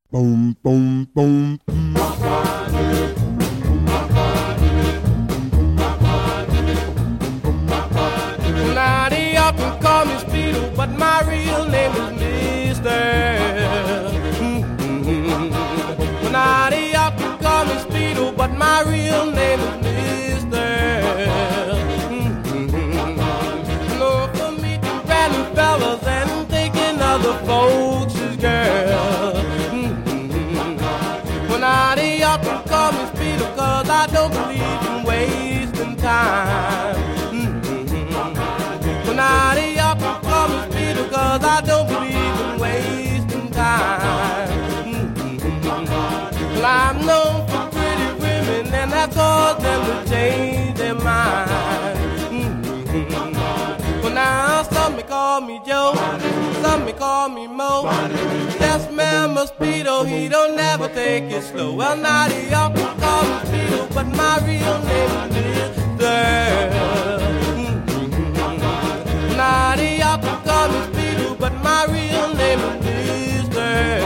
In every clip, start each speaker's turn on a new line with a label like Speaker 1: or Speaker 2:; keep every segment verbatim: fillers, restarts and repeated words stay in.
Speaker 1: Boom, boom, boom.
Speaker 2: Now they often call me Speedo, but my real name is Mister Mm-hmm. Now they often call me Speedo, but my real name is Mister Mm-hmm. No, for me to random fellas and taking other folks' girl. Mm-hmm. Well, now they often call me Speedo, cause I don't believe in wasting time. Now they often call me Speedo, cause I don't believe in wasting time. Mm-hmm. Well, I'm known for pretty women, and that caused them to change their mind. Mm-hmm. Well, now some may call me Joe, some may call me Mo. Yes, man, my Speedo, he don't never take it slow. Well, now they often call me Speedo, but my real name is Mister Now they often call me Speedo, but my real name is Mister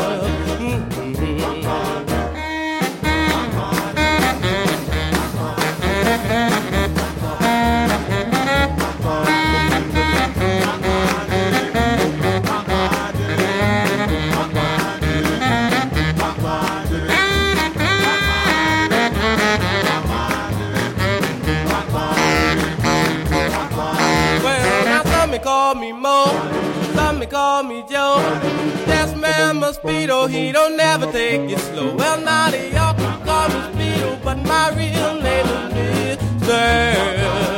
Speaker 2: Call me Mo, some may call me Joe. Yes, man, my Speedo, he don't never take it slow. Well, now they often call me Speedo, but my real name is Mister